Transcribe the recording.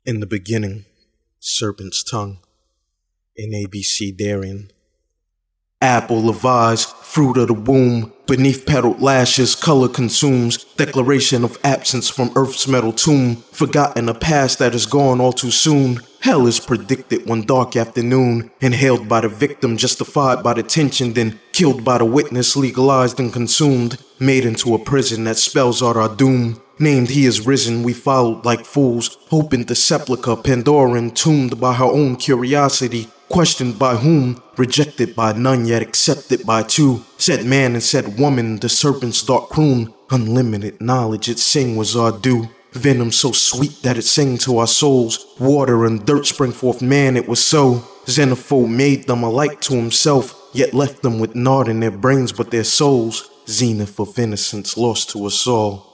In the beginning, serpent's tongue, in ABC Darien. Apple of eyes, fruit of the womb, beneath petaled lashes, color consumes, declaration of absence from earth's metal tomb, forgotten a past that is gone all too soon. Hell is predicted one dark afternoon, inhaled by the victim, justified by the tension, then killed by the witness, legalized and consumed, made into a prison that spells out our doom. Named he is risen, we followed like fools, hoping the sepulchre, Pandora entombed by her own curiosity, questioned by whom, rejected by none, yet accepted by two. Said man and said woman, the serpent's dark croon, unlimited knowledge its sing was our due. Venom so sweet that it sang to our souls, water and dirt spring forth man, it was so. Xenophobe made them alike to himself, yet left them with naught in their brains but their souls. Zenith of innocence lost to us all.